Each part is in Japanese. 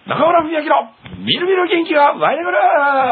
中村文明のみるみる元気が湧いてくる。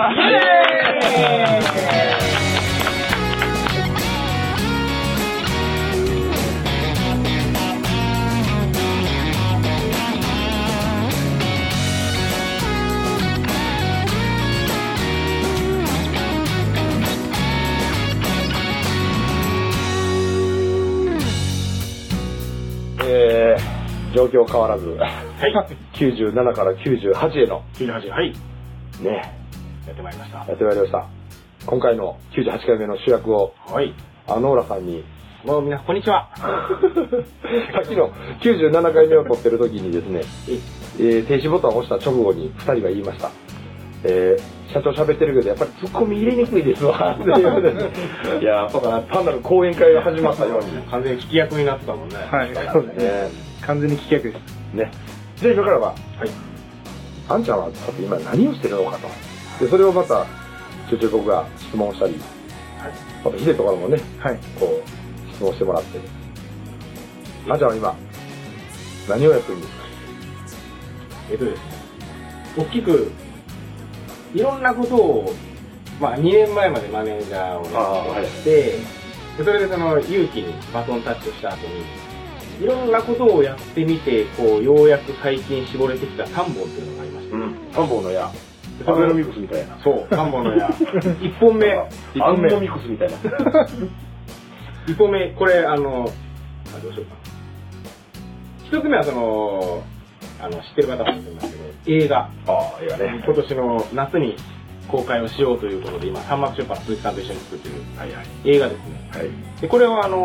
状況変わらず、はい、97から98への 98、はいね、 やってまいりました。 今回の98回目の主役を、 はい、 ノーラさんに。 もう皆さんこんにちは。 さっきの97回目を撮ってる時にですね、停止ボタンを押した直後に2人が言いました。社長喋ってるけどやっぱりツッコミ入れにくいですわっていうね。いや、単なる講演会が始まったように完全に聞き役になってたもんね。 はい、そうですね。 完全に聞き役ですね。じゃあ今からは、はい、あんちゃんはさて今何をしてるのかと。でそれをまたちょいちょい僕が質問したり、はい、またヒデとかもね、はい、こう質問してもらって。あんちゃんは今何をやってるんですか？ ですね、大きくいろんなことを、2年前までマネージャーをやって、でそれでその勇気にバトンタッチをした後にいろんなことをやってみて、こうようやく最近絞れてきた3本っていうのがありました。 3本の矢。アベノミクスみたいな。 そう、3本の矢。1本目。 アベノミクスみたいな。 1本目、これどうしようかな。1つ目は知ってる方もいるんですけど、映画。 映画ね。 今年の夏に公開をしようということで、今、三幕出版鈴木さんと一緒に作ってる映画ですね。はい、でこれは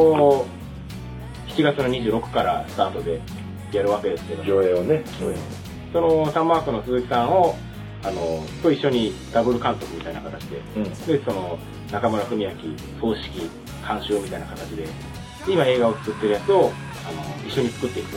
7月の26からスタートでやるわけですけど、 上映をね、 そのサンマークの鈴木さんをと一緒にダブル監督みたいな形で、でその中村文明総指揮監修みたいな形で今映画を作ってるやつを一緒に作っていくという、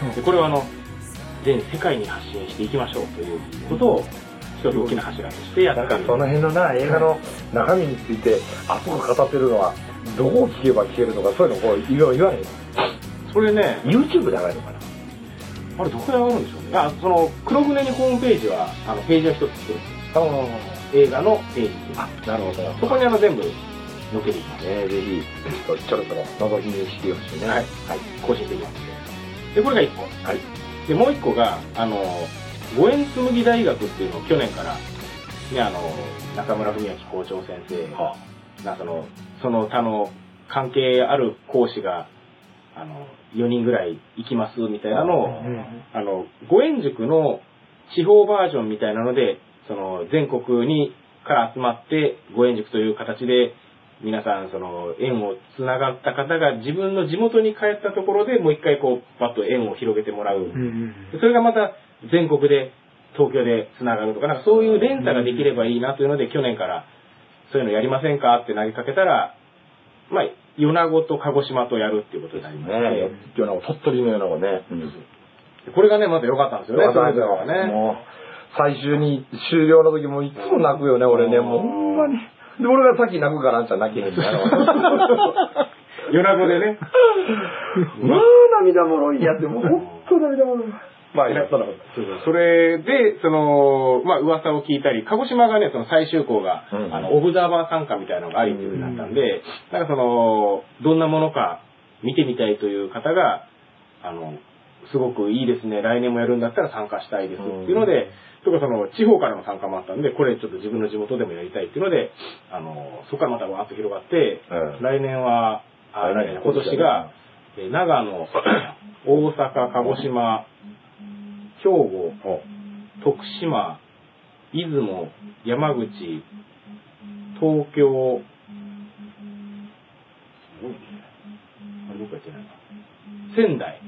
でこれを全世界に発信していきましょうということを一つ大きな柱としてやってる。 なんかその辺の映画の中身について熱く語ってるのはどこを聞けば聞けるのか、そういうのをこう言われる。 それね、 YouTube で上がるのかな。 あれどこで上がるんでしょうね。その黒船にホームページはページは一つ作るんです。映画のページ。 なるほど。 そこに全部載っけていきます。 ぜひちょろちょろ覗き見してほしいね。 はい、更新していきますので。でこれが1個。はい。でもう1個が五円紬大学っていうのを去年からね、中村文明校長先生がその他の関係ある講師が4人ぐらい行きますみたいなのを五円塾の地方バージョンみたいなので全国にから集まって五円塾という形で皆さん縁をつながった方が自分の地元に帰ったところでもう一回こうバッと縁を広げてもらう、それがまた全国で東京でつながるとか、なんかそういう連鎖ができればいいなというので去年からそういうのやりませんかって投げかけたら、米子と鹿児島とやるっていうことになりまして、 米子鳥取の米子ね、 これがねまた良かったんですよね。 もう最終に終了の時もいつも泣くよね俺ね、もうほんまに。で俺がさっき泣くからあんちゃん泣けへんのやろ。 米子でね。 涙もろいやってもうほんと涙もろい。 それで噂を聞いたり、鹿児島がね最終校がオブザーバー参加みたいなのがありっていう風になったんで、なんかどんなものか見てみたいという方がすごくいいですね、来年もやるんだったら参加したいですっていうので、とか地方からの参加もあったんで、これちょっと自分の地元でもやりたいっていうのでそこからまたわーっと広がって、来年は今年が長野、大阪、鹿児島、兵庫、徳島、出雲、山口、東京、仙台、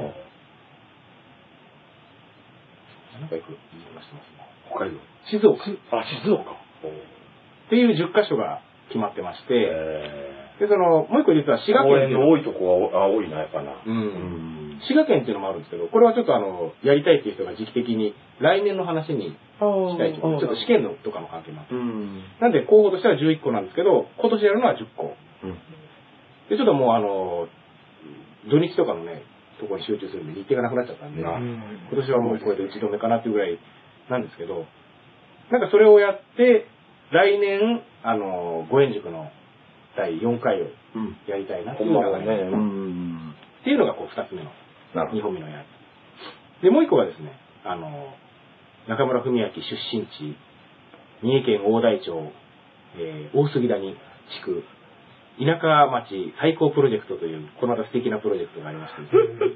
北海道、 静岡、 静岡っていう10カ所が決まってまして、でもう一個実は滋賀県の多いとこが多いなやっぱな。 滋賀県っていうのもあるんですけど、これはちょっとやりたいっていう人が時期的に来年の話にしたいと、ちょっと試験のとかの関係もあって、なんで候補としては11個なんですけど、今年やるのは10個。でちょっともう土日とかのねところに集中するんで日程がなくなっちゃったんで、今年はもうこれで打ち止めかなっていうぐらいなんですけど、なんかそれをやって、来年、ご縁塾の第4回をやりたいなっていうのがね、っていうのがこう2つ目の、2本目のやつ。で、もう1個がですね、中村文明出身地、三重県大台町、大杉谷地区、田舎町最高プロジェクトという、このまた素敵なプロジェクトがありましてですね、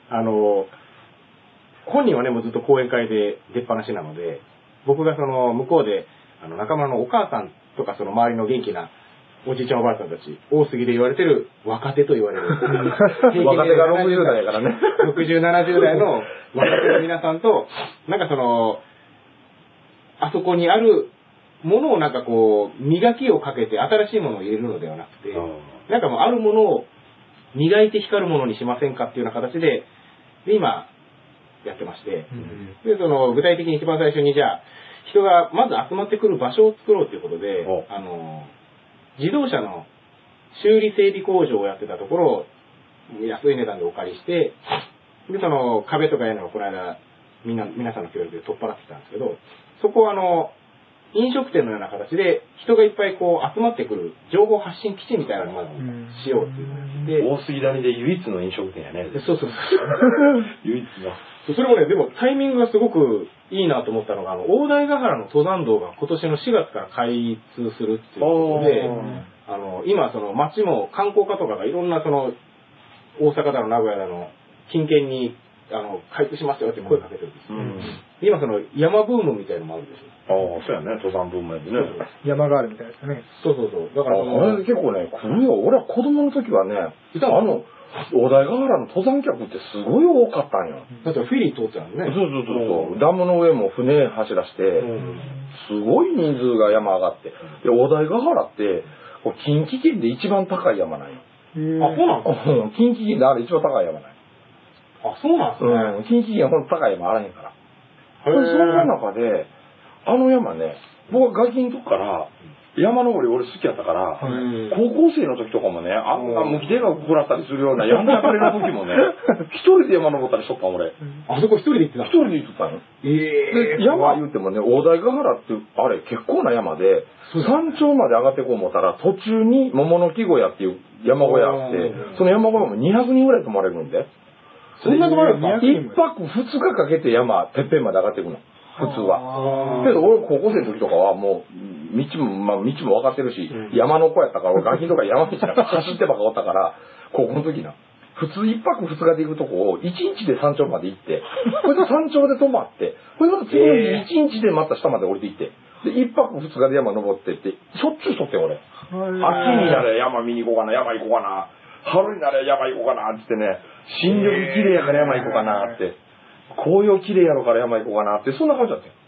本人はね、もうずっと講演会で出っ放しなので、僕がその向こうで、中村のお母さんとかその周りの元気なおじいちゃんおばあさんたち、大杉で言われてる若手と言われる。 若手が60代やからね。 60、70代の若手の皆さんと、なんかその、あそこにあるものをなんかこう、磨きをかけて新しいものを入れるのではなくて、なんかもうあるものを磨いて光るものにしませんかっていうような形で、今、やってまして、で、その、具体的に一番最初にじゃあ、人がまず集まってくる場所を作ろうということで、自動車の修理整備工場をやってたところを安い値段でお借りして、で、その壁とかいうのをこの間、皆さんの協力で取っ払ってきたんですけど、そこを飲食店のような形で人がいっぱいこう集まってくる情報発信基地みたいなのをまずしようっていうので、 大杉谷で唯一の飲食店やね。 そう。 唯一の。 それもね、でもタイミングがすごくいいなと思ったのが、大台ヶ原の登山道が今年の4月から開通するっていうことで、今その街も観光家とかがいろんなその大阪だの名古屋だの近県に開通しますよって声かけてるんですよ。今その山ブームみたいなのもあるでしょ。 そうやね、登山ブームやでね。 山があるみたいですね。 そう。 だから結構ね、来るよ。俺は子供の時はね、大台ヶ原の登山客ってすごい多かったんよ。 だってフェリー通ってたのね。 そう。ダムの上も船走らして、すごい人数が山上がって。で、大台ヶ原って、近畿圏で一番高い山なんよ。 あ、そうなんですか？ 近畿圏であれ一番高い山なんよ。 あ、そうなんですね。近畿圏ほんと高い山あらへんから。そんな中で、山ね、僕はガキの時から、山登り俺好きやったから、高校生の時とかもね、あんな無気定額食らったりするような山中れの時もね、一人で山登ったりしとったん俺。 あそこ一人で行ってた？ 一人で行ってたんよ。で、山言うてもね、大台ヶ原って、あれ結構な山で、山頂まで上がってこう思ったら、途中に桃の木小屋っていう山小屋あって、その山小屋も200人ぐらい泊まれるんで。 そんなところ 1泊2日かけて山、てっぺんまで上がっていくの。普通は。けど俺高校生の時とかはもう、道も分かってるし、山の子やったから、俺ガキとか山道なんか走ってばっかおったから、高校の時な。普通1泊2日で行くとこを1日で山頂まで行って、これで山頂で泊まって、これまた次の日1日でまた下まで降りて行って、で、1泊2日で山登ってって、しょっちゅうしとって俺。秋になれ山見に行こうかな、山行こうかな。春になれ山行こうかなってね、新緑綺麗やから山行こうかなって、紅葉綺麗やろから山行こうかなって、そんな感じだったよ。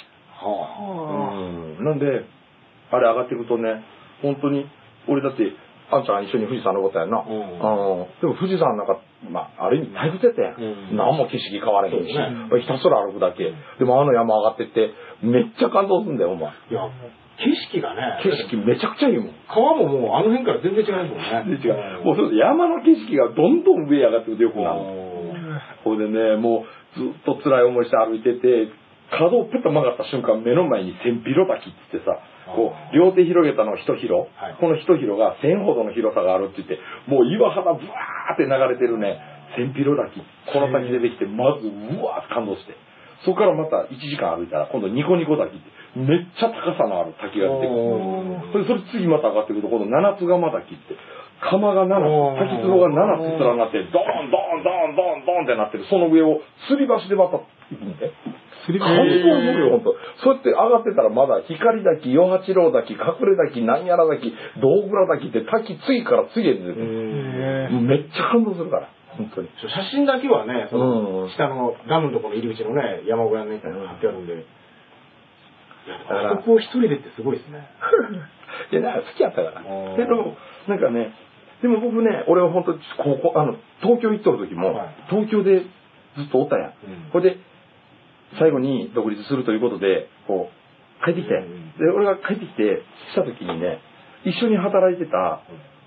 なんで、あれ上がっていくとね、本当に、俺だって、あんちゃん一緒に富士山登ったやんな。でも富士山なんか、ある意味退屈やったやん。何も景色変われへんし、ひたすら歩くだけ。でも山上がってって、めっちゃ感動するんだよ、お前。 いや、景色がね。 景色めちゃくちゃいいもん。 川ももうあの辺から全然違いますもんね。 違う。もうそう山の景色がどんどん上上がってくるとよくなる。ほいでね、もうずっと辛い思いして歩いてて、角をペッと曲がった瞬間、目の前に千尋滝って言ってさ、こう、両手広げたの一広、この一広が1000ほどの広さがあるって言って、もう岩肌ブワーって流れてるね、千尋滝、この滝出てきて、まずうわーって感動して、そこからまた1時間歩いたら、今度ニコニコ滝って、めっちゃ高さのある滝が出てくる。それ次また上がってくると、今度七つ釜滝って、釜が7つ、滝壺が7つ連なって、ドーンドーンドーンドーンドーンってなってる、その上を吊り橋でまた行くんで。本当に無理よ、本当。そうやって上がってたらまだ光滝、与八郎滝、隠れ滝、なんやら滝、道倉滝って滝次から次へ出てくる。めっちゃ感動するから、本当に。 写真だけはね、その下のダムのところの入り口のね、山小屋ね、貼ってあるんで。あそこを一人でってすごいですね。 いや、だから好きやったから。けど、なんかね、でも僕ね、俺は本当東京行っとる時も、東京でずっとおったやん。これで、最後に独立するということで、こう、帰ってきて、で、俺が帰ってきて、した時にね、一緒に働いてた、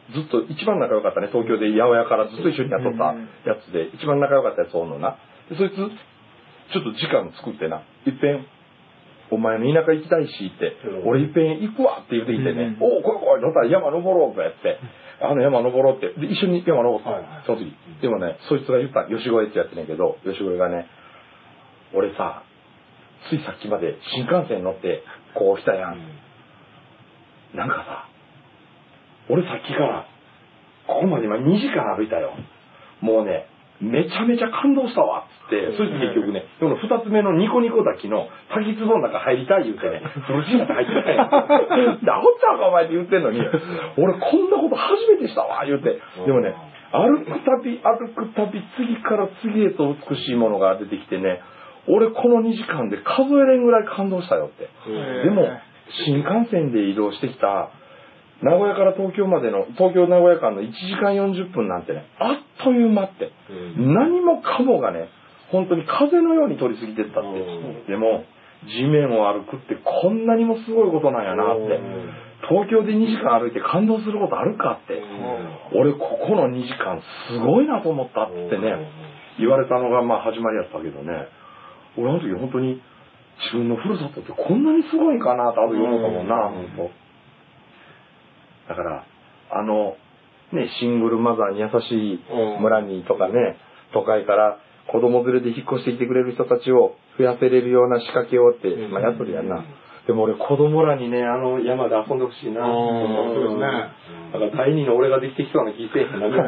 ずっと一番仲良かったね、東京で八百屋からずっと一緒にやっとったやつで、一番仲良かったやつおんのな。でそいつ、ちょっと時間作ってな、いっぺん、お前の田舎行きたいしって、俺いっぺん行くわって言ってきてね、おお、来い来い、だったら山登ろうとやって、山登ろうって、で、一緒に山登ったの、その時。でもね、そいつが言った、吉越ってやってんねんけど、吉越がね、俺さ、ついさっきまで新幹線乗って、こう来たやん。なんかさ、俺さっきから、ここまで今2時間歩いたよ。もうね、めちゃめちゃ感動したわっつって、そいつ結局ね、その2つ目のニコニコ滝の滝壺の中入りたい言うてね、風呂敷の中入ってたやん。ダホっちゃうかお前って言ってんのに、俺こんなこと初めてしたわ言うて。でもね、歩くたび次から次へと美しいものが出てきてね、俺この2時間で数えれんぐらい感動したよって。でも、新幹線で移動してきた、名古屋から東京までの、東京名古屋間の1時間40分なんてね、あっという間って、何もかもがね、本当に風のように通り過ぎてったって。でも、地面を歩くってこんなにもすごいことなんやなって。東京で2時間歩いて感動することあるかって。俺ここの2時間すごいなと思ったってね、言われたのがまあ始まりやったけどね。俺あの時本当に自分のふるさとってこんなにすごいかなとあるよう思ったもんな、本当。だから、ね、シングルマザーに優しい村にとかね、都会から子供連れで引っ越してきてくれる人たちを増やせれるような仕掛けをって、まあやっとるやんな。でも俺子供らにね、山で遊んでほしいな。 そうですね。 だから第二の俺ができてきそうな気せえへんな。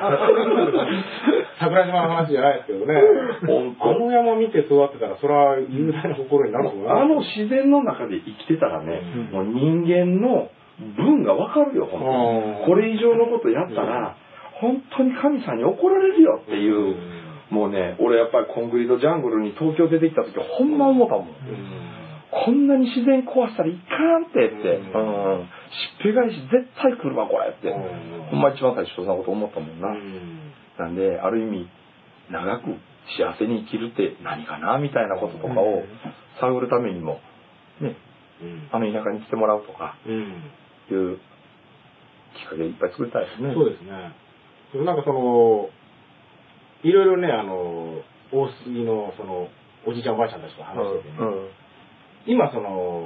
桜島の話じゃないですけどね。山見て育ってたら、それは雄大な心になると思います。 自然の中で生きてたらね、もう人間の分がわかるよ、本当に。これ以上のことやったら、本当に神さんに怒られるよっていう、もうね、俺やっぱりコンクリートジャングルに東京出てきた時ほんま思ったもん。こんなに自然壊したらいかんってって、しっぺ返し絶対来るわ、これって。ほんま一番最初そんなこと思ったもんな。なんで、ある意味、長く幸せに生きるって何かな、みたいなこととかを探るためにも、ね、田舎に来てもらうとか、いうきっかけいっぱい作りたいですね。 そうですね。なんかいろいろね、大杉のおじいちゃんおばあちゃんたちと話しててね、今田舎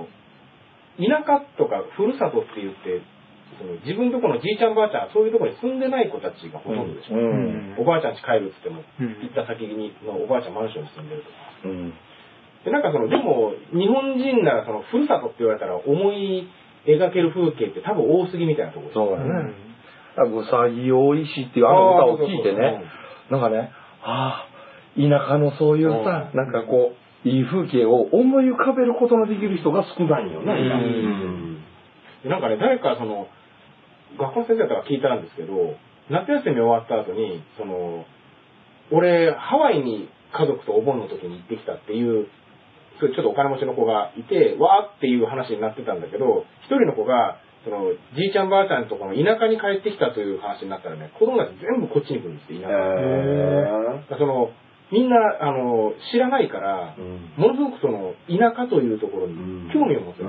とかふるさとって言って、自分とこのじいちゃんばあちゃん、そういうところに住んでない子たちがほとんどでしょ。おばあちゃん家帰るって言っても、行った先におばあちゃんマンションに住んでるとか。でなんかでも日本人ならふるさとって言われたら思い描ける風景って多分大杉みたいなところです。 そうだね。うさぎ大石っていう歌を聴いてね、なんかね、田舎のそういうさ、なんかこう、いい風景を思い浮かべることのできる人が少ないよね、 なんかね、誰か学校の先生から聞いたんですけど、夏休み終わった後に、俺、ハワイに家族とお盆の時に行ってきたっていう、ちょっとお金持ちの子がいて、わーっていう話になってたんだけど、一人の子が、じいちゃんばあちゃんとこの田舎に帰ってきたという話になったらね、子供たち全部こっちに来るんですよ、田舎に。みんな、知らないから、ものすごく田舎というところに興味を持ってます、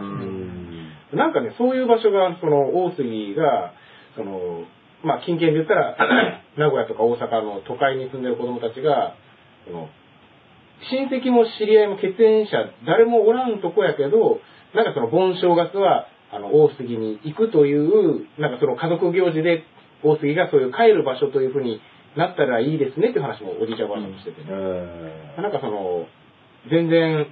なんかね、そういう場所が、大杉が、まあ、近県で言ったら、名古屋とか大阪の都会に住んでる子供たちが、親戚も知り合いも血縁者、誰もおらんとこやけど、なんか盆正月は、大杉に行くという、なんか家族行事で、大杉がそういう帰る場所というふうになったらいいですねっていう話もおじいちゃんおばあちゃんもしててね。なんか全然、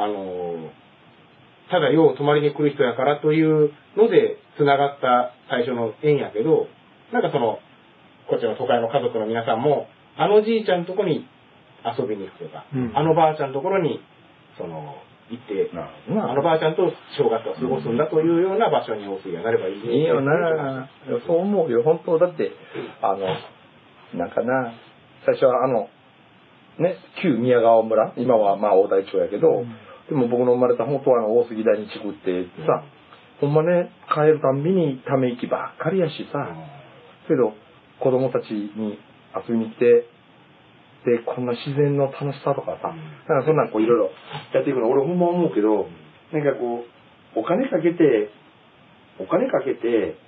ただよう泊まりに来る人やからというので繋がった最初の縁やけど、なんかこっちの都会の家族の皆さんも、じいちゃんのとこに遊びに行くとか、ばあちゃんのところに、行って、ばあちゃんと正月を過ごすんだというような場所に大杉がなればいいね。 いいよな。そう思うよ、本当。だって、なんかな、最初はね、旧宮川村、今はまあ大台町やけど、でも僕の生まれた本当は大杉台に地区ってさ、ほんまね、帰るたんびにため息ばっかりやしさ、けど子供たちに遊びに来て、で、こんな自然の楽しさとかさ、なんかそんなんこういろいろやっていくの俺ほんま思うけど、なんかこう、お金かけて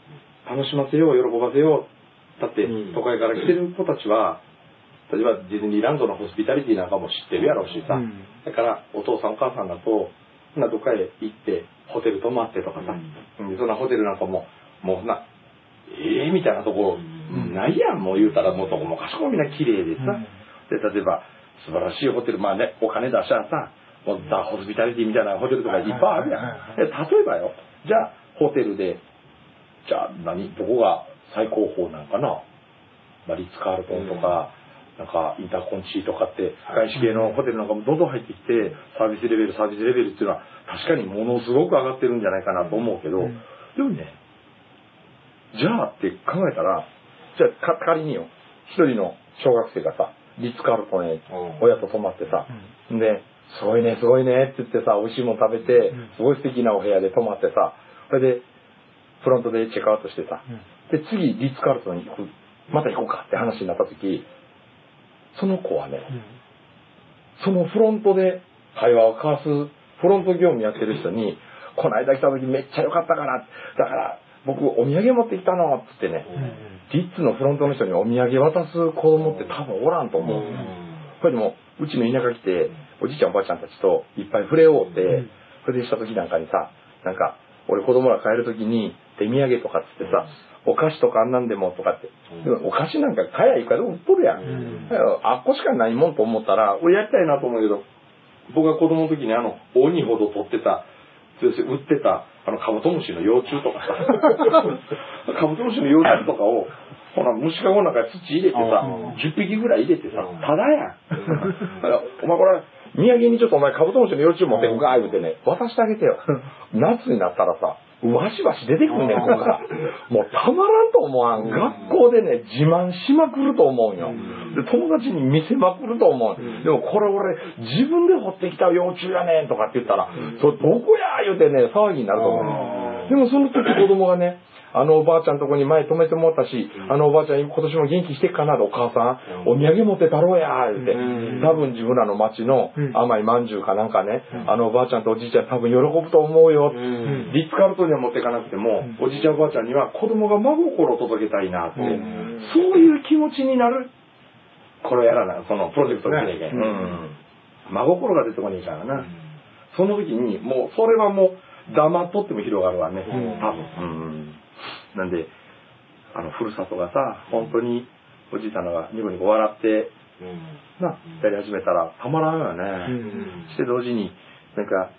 楽しませよう、喜ばせよう。だって、都会から来てる子たちは、例えばディズニーランドのホスピタリティなんかも知ってるやろうしさ、だからお父さんお母さんだと、どっかへ行って、ホテル泊まってとかさ、そんなホテルなんかもみたいなとこないやん、もう言うたら、もうどこもかしこもみんな綺麗でさ、で、例えば、素晴らしいホテル、お金出したらさ、もうザ・ホスピタリティみたいなホテルとかいっぱいあるやん。例えばよ、じゃあ、ホテルで、じゃあどこが最高峰なんかな、リッツ・カールトンとか、なんかインターコンチとかって外資系のホテルなんかもどんどん入ってきて、サービスレベルっていうのは確かにものすごく上がってるんじゃないかなと思うけど、でもね、じゃあって考えたら、じゃあ仮によ、一人の小学生がさ、リッツ・カールトンへ親と泊まってさ、で、すごいねって言ってさ、美味しいもの食べて、すごい素敵なお部屋で泊まってさ、それでフロントでチェックアウトしてさ、で、次リッツ・カールトンにまた行こうかって話になった時、その子はね、そのフロントで会話を交わす、フロント業務やってる人に、この間来た時めっちゃ良かったから、だから僕お土産持ってきたのって言ってね、リッツのフロントの人にお土産渡す子供って多分おらんと思う。これでも、うちの田舎来て、おじいちゃんおばあちゃんたちといっぱい触れ合うて、それでした時なんかにさ、なんか、俺子供ら帰る時に手土産とかっつってさ、お菓子とかあんなんでもとかって。でもお菓子なんか買やいくらでも売っとるやん。あっこしかないもんと思ったら、俺やりたいなと思うけど、僕が子供の時に鬼ほど取ってた、売ってた、カブトムシの幼虫とかさ、カブトムシの幼虫とかを、虫かごの中に土入れてさ、10匹ぐらい入れてさ、ただやん。お前これ、土産にちょっとお前カブトムシの幼虫持ってこか言うてね、渡してあげてよ。夏になったらさ、わしわし出てくんねん、ここから。もうたまらんと思わん。学校でね、自慢しまくると思うんよ。で、友達に見せまくると思う。でもこれ俺、自分で掘ってきた幼虫やねんとかって言ったら、それどこや言うてね、騒ぎになると思う。でもその時子供がね、おばあちゃんとこに前泊めてもらったし、おばあちゃん今年も元気してっかなってお母さん、お土産持ってたろうや言うて、多分自分らの町の甘いまんじゅうかなんかね、おばあちゃんとおじいちゃん多分喜ぶと思うよ。リッツ・カールトンには持っていかなくても、おじいちゃんおばあちゃんには子供が真心を届けたいなって、そういう気持ちになる。これやらな、そのプロジェクトできないけん。真心が出てこねえからな。その時に、もう、それはもう、黙っとっても広がるわね。多分。なんで、ふるさとがさ、本当に、おじいさんがニコニコ笑って、やり始めたら、たまらんよね。して同時に、なんか、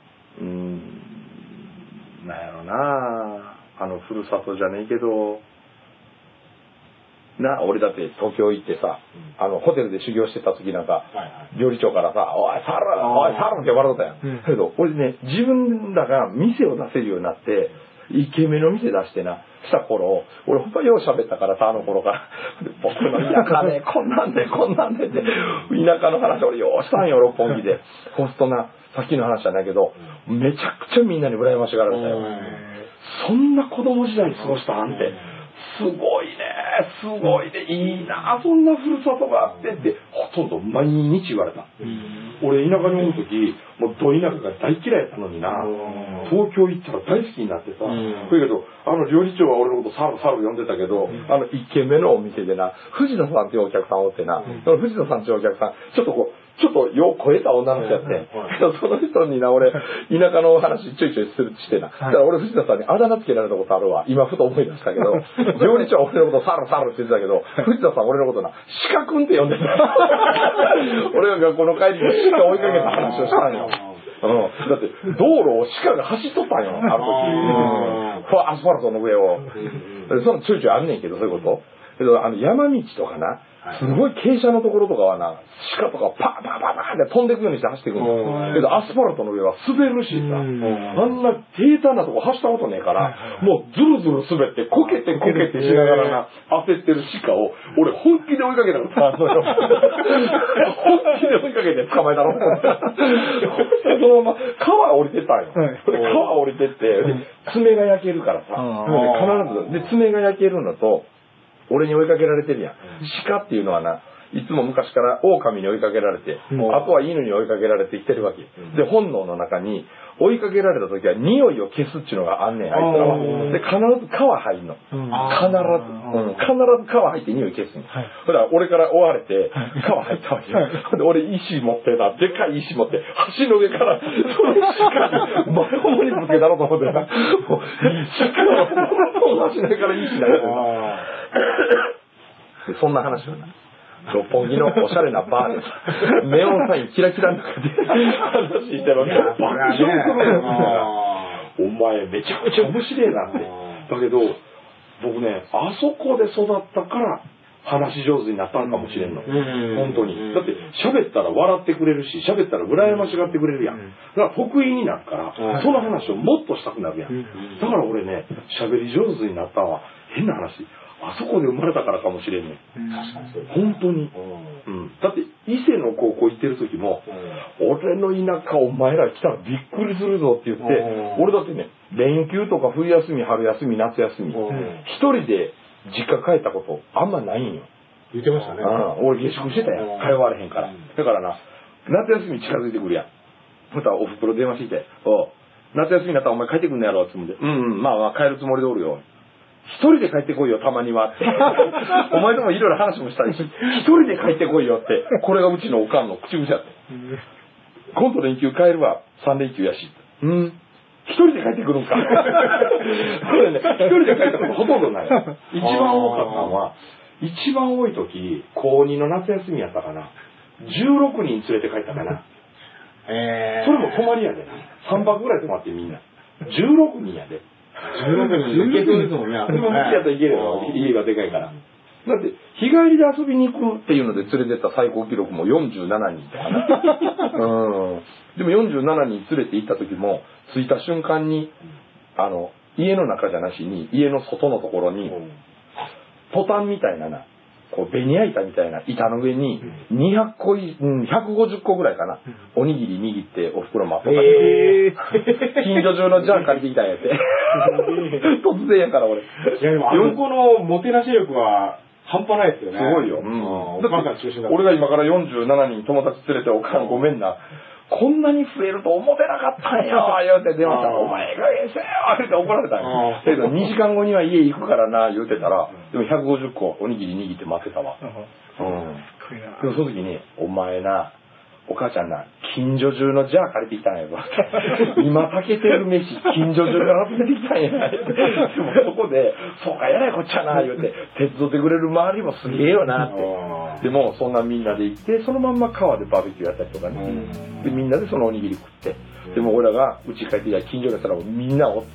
なんやろな、ふるさとじゃねえけど、俺だって東京行ってさ、ホテルで修行してた時なんか、料理長からさ、おい、サルって笑うたやん。だけど、俺ね、自分らが店を出せるようになって、イケメンの店出してした頃、俺ほんとよう喋ったからさ、頃から。僕の田舎ね、こんなんでって、田舎の話俺ようしたんよ、六本木で。ホストさっきの話じゃないけど、めちゃくちゃみんなに羨ましがられたよ。そんな子供時代過ごしたんって。すごいね、いいな、そんなふるさとがあってって、ほとんど毎日言われた。俺、田舎におるとき、もうど田舎が大嫌いやったのにな、東京行ったら大好きになってさ、だけど、料理長は俺のことサル呼んでたけど、一軒目のお店でな、藤野さんっていうお客さんおってな、その藤野さんっていうお客さん、ちょっとよう超えた女の人やって、その人にな、俺、田舎の話ちょいちょいしてな。だから俺、藤田さんにあだ名つけられたことあるわ。今ふと思い出したけど、料理長は俺のことサルって言ってたけど、藤田さん俺のことな、鹿くんって呼んでた。俺が学校の帰りに鹿追いかけた話をしたんよ。だって、道路を鹿が走っとったんよ、ある時。アスファルトの上を。そのちょいちょいあんねんけど、そういうこと。けど、山道とかな、すごい傾斜のところとかはな、鹿とかパーって飛んでくようにして走ってくるの。けど、アスファルトの上は滑るしさ、あんな平坦なとこ走ったことねえから、もうズルズル滑って、こけてしながらな、焦ってる鹿を、俺本気で追いかけたから、本気で追いかけて捕まえたの。そのまま、川降りてったんよ。川降りてって、爪が焼けるからさ、必ず、で、爪が焼けるのと、俺に追いかけられてるやん。鹿っていうのはな、 いつも昔から狼に追いかけられて、あとは犬に追いかけられてきてるわけ。で、本能の中に、追いかけられた時は匂いを消すっていうのがあんねん、あいつらは。で、必ず皮入んの。必ず皮入って匂い消すの。ほら、俺から追われて、皮入ったわけよ。で、俺石持ってな、でっかい石持って、橋の上から、その石からまともにぶつけたろうと思ってな。もう、橋の上から石投げてな。そんな話はな。六本木のおしゃれなバーでネオンサインキラキラの中で話してるわけ。爆笑するの。お前めちゃくちゃ面白いなって。だけど僕ね、あそこで育ったから話し上手になったのかもしれんの。本当に。だって喋ったら笑ってくれるし、喋ったら羨ましがってくれるやん。だから得意になるから、その話をもっとしたくなるやん。だから俺ね、喋り上手になったのは変な話。あそこで生まれたからかもしれんね。本当に。だって伊勢の高校行ってる時も、俺の田舎お前ら来たらびっくりするぞって言って、俺だってね、連休とか冬休み、春休み、夏休み、一人で実家帰ったことあんまないんよ。 言ってましたね。 俺下宿してたやん。通われへんから。だからな、夏休み近づいてくるやん。またおふくろ電話してきて、夏休みになったらお前帰ってくんのやろって思って、まあ帰るつもりでおるよ。一人で帰ってこいよ、たまにはって。お前ともいろいろ話もしたりし、一人で帰ってこいよって。これがうちのおかんの口癖だって。今度連休帰るわ、3連休やし。一人で帰ってくるんか。これね、一人で帰ったことほとんどない。一番多かったのは、一番多い時、高2の夏休みやったかな。16人連れて帰ったかな。それも泊まりやでな。3泊ぐらい泊まってみんな。16人やで。 16人いけそうですもんね。 でも無理やったらいけるよ。家がでかいから。だって日帰りで遊びに行くっていうので連れてった最高記録も47人とかね。でも47人連れて行った時も着いた瞬間に家の中じゃなしに家の外のところにトタンみたいなこうベニヤ板みたいな板の上に200個150個ぐらいかな、おにぎり握っておふくろ待っとったけど、近所中のジャン借りてきたんやって突然やから俺。 いやでもあの子のもてなし力は半端ないですよね。 すごいよ。俺が今から47人友達連れておかんごめんな、こんなに増えると思ってなかったんよ言うて電話したら、お前がええせよ言うて怒られたんよ。だけど2時間後には家行くからな言うてたら、でも150個おにぎり握って待ってたわ。でもその時に、お前な、お母ちゃんな、近所中のジャー借りてきたんやぞ。今炊けてる飯、近所中から集めてきたんや。でもそこで、そうか、やらいこっちゃな、言うて、手伝ってくれる周りもすげえよなって。でも、そんなみんなで行って、そのまんま川でバーベキューやったりとかね。で、みんなでそのおにぎり食って。でも俺らが家帰ってきたら近所の人らもみんなおって。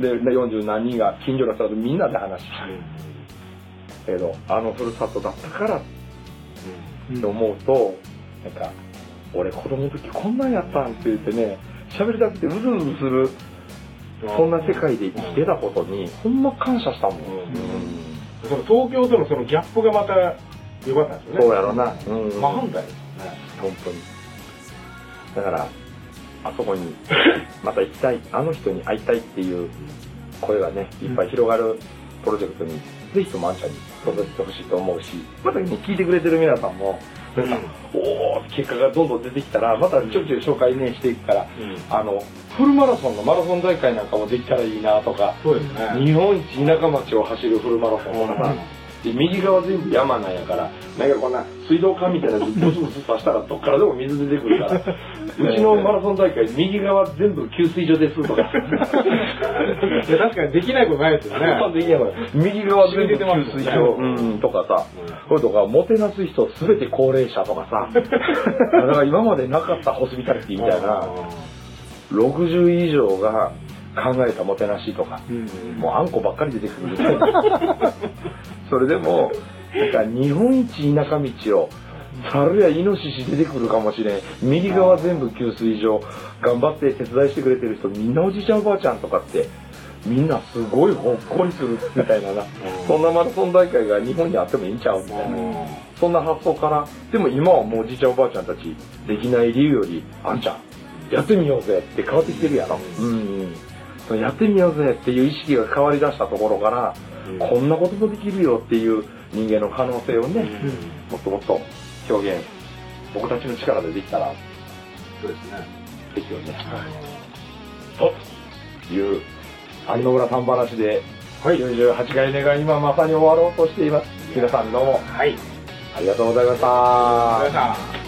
で、40何人が近所の人らとみんなで話して。だけど、ふるさとだったからって思うと、なんか、俺子供の時こんなんやったんって言ってね、喋りたくてうずうずする、そんな世界で生きてたことにほんま感謝したもん。 その東京とのそのギャップがまた良かったんですよね。 そうやろな。 真反対ですね。 本当に。だからあそこにまた行きたい、あの人に会いたいっていう声がね、いっぱい広がるプロジェクトにぜひともあんちゃんに届けてほしいと思うし、またね聞いてくれてる皆さんも。結果がどんどん出てきたらまたちょいちょい紹介ねしていくから、フルマラソンのマラソン大会なんかもできたらいいなとか、 そうですね、 日本一田舎町を走るフルマラソンとかさ、で右側全部山なんやから、なんかこんな水道管みたいなのブスブス刺したらどっからでも水出てくるからうちのマラソン大会右側全部給水所ですとかいや確かにできないことないですよね。 できないこと、右側全部給水所、とかさ、これとかもてなす人全て高齢者とかさだから今までなかったホスピタリティみたいな60以上が考えたもてなしとか、もうあんこばっかり出てくるみたいなそれでもなんか日本一田舎道を猿やイノシシ出てくるかもしれん、右側全部給水所頑張って手伝いしてくれてる人みんなおじいちゃんおばあちゃんとかってみんなすごいほっこりするみたいななそんなマラソン大会が日本にあってもいいんちゃうみたいな、そんな発想から。でも今はもうおじいちゃんおばあちゃんたちできない理由よりあんちゃんやってみようぜって変わってきてるやろ。やってみようぜっていう意識が変わりだしたところから、こんなこともできるよっていう人間の可能性をね、もっともっと表現、僕たちの力でできたら、 そうですね。 ですよね。という安野村さん話で、98回目が今まさに終わろうとしています。皆さんどうも、ありがとうございました。